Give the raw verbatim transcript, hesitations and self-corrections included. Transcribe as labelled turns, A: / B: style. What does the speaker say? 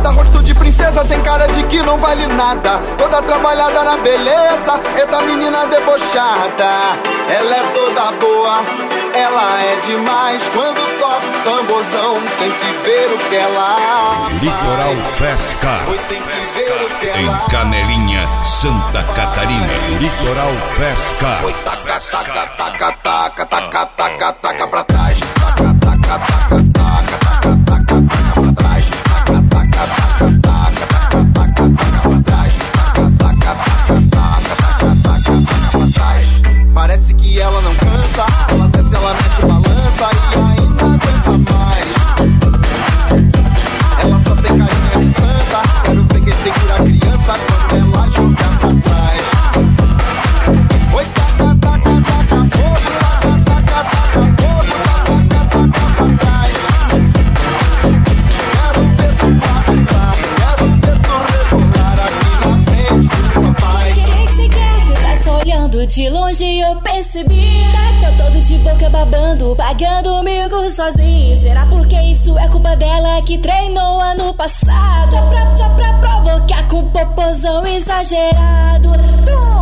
A: Pinta rosto de princesa, tem cara de que não vale nada. Toda trabalhada na beleza, eita menina debochada. Ela é toda boa, ela é demais. Quando toca o tamborzão, tem que ver o que ela faz.
B: Litoral Fast Car,
A: Oi, tem que ver o que ela
B: em Canelinha, Santa Catarina. Litoral Fast Car.
A: Oi, taca, taca, taca, taca, taca, taca, taca pra trás. Taca, taca, taca, taca, taca, taca, taca pra trás. Taca, taca, taca, taca, taca, taca, taca pra trás. Taca, taca, taca, taca, taca, taca, taca pra trás. Parece que ela não cansa, ela desce, ela mexe, balança e ainda aguenta mais. Ela só tem carinha de santa, quero ver quem segura a criança quando ela joga pra trás. Oi, taca, taca, taca, fogo, taca, taca, taca, fogo, taca, taca, taca pra trás. Quero ver tu parar, quero ver tu rebolar aqui na frente do papai.
C: O que que cê quer? Tu tá só olhando de longe, eu percebi. Tá todo de boca babando, pagando mico sozinho. Será porque isso é culpa dela que treinou ano passado? Só pra, só pra provocar com popozão exagerado. Tum.